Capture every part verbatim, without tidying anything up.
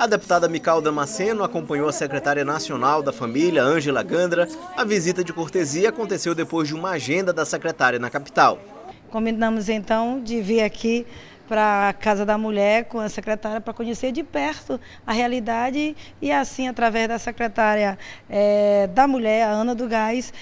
A deputada Mical Damasceno acompanhou a secretária nacional da família, Ângela Gandra. A visita de cortesia aconteceu depois de uma agenda da secretária na capital. Combinamos então de vir aqui para a Casa da Mulher com a secretária para conhecer de perto a realidade e assim, através da secretária é, da Mulher, a Ana do Gás,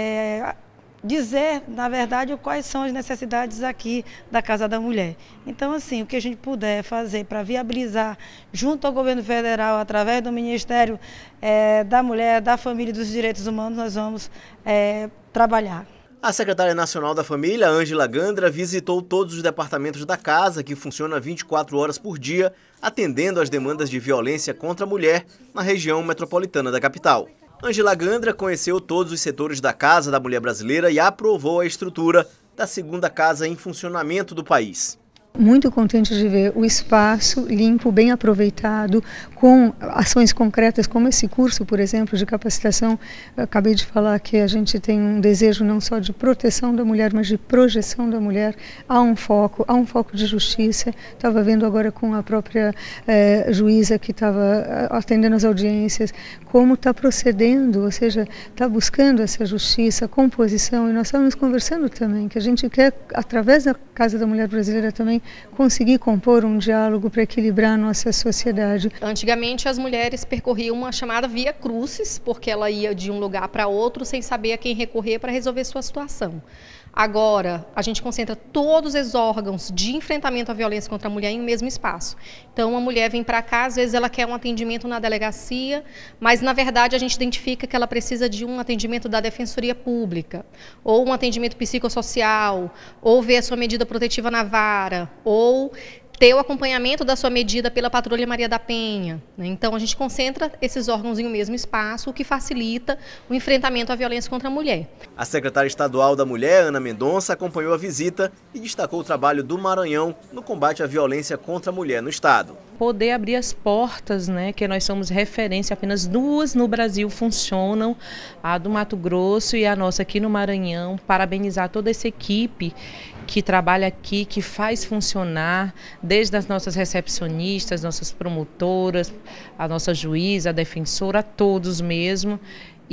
é, dizer, na verdade, quais são as necessidades aqui da Casa da Mulher. Então, assim, o que a gente puder fazer para viabilizar, junto ao governo federal, através do Ministério é, da Mulher, da Família e dos Direitos Humanos, nós vamos é, trabalhar. A secretária nacional da família, Ângela Gandra, visitou todos os departamentos da casa, que funciona vinte e quatro horas por dia, atendendo às demandas de violência contra a mulher na região metropolitana da capital. Ângela Gandra conheceu todos os setores da Casa da Mulher Brasileira e aprovou a estrutura da segunda casa em funcionamento do país. Muito contente de ver o espaço limpo, bem aproveitado, com ações concretas como esse curso, por exemplo, de capacitação. Eu acabei de falar que a gente tem um desejo não só de proteção da mulher, mas de projeção da mulher. Há um foco, há um foco de justiça. Estava vendo agora com a própria eh, juíza que estava atendendo as audiências, como está procedendo, ou seja, está buscando essa justiça, composição. E nós estávamos conversando também, que a gente quer, através da Casa da Mulher Brasileira também, conseguir compor um diálogo para equilibrar a nossa sociedade. Antigamente as mulheres percorriam uma chamada via crucis, porque ela ia de um lugar para outro sem saber a quem recorrer para resolver sua situação. Agora, a gente concentra todos os órgãos de enfrentamento à violência contra a mulher em um mesmo espaço. Então, uma mulher vem para cá, às vezes ela quer um atendimento na delegacia, mas, na verdade, a gente identifica que ela precisa de um atendimento da Defensoria Pública, ou um atendimento psicossocial, ou ver a sua medida protetiva na vara, ou ter o acompanhamento da sua medida pela Patrulha Maria da Penha. Então, a gente concentra esses órgãos em um mesmo espaço, o que facilita o enfrentamento à violência contra a mulher. A secretária estadual da Mulher, Ana Mendonça, acompanhou a visita e destacou o trabalho do Maranhão no combate à violência contra a mulher no estado. Poder abrir as portas, né, que nós somos referência, apenas duas no Brasil funcionam, a do Mato Grosso e a nossa aqui no Maranhão. Parabenizar toda essa equipe que trabalha aqui, que faz funcionar, desde as nossas recepcionistas, nossas promotoras, a nossa juíza, a defensora, a todos mesmo.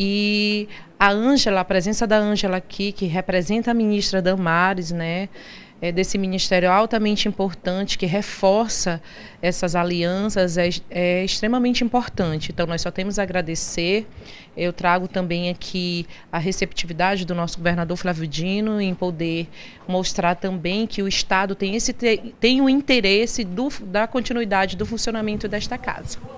E a Ângela, a presença da Ângela aqui, que representa a ministra Damares, né? É desse ministério altamente importante, que reforça essas alianças, é, é extremamente importante. Então, nós só temos a agradecer. Eu trago também aqui a receptividade do nosso governador Flávio Dino em poder mostrar também que o Estado tem, esse, tem o interesse do, da continuidade do funcionamento desta casa.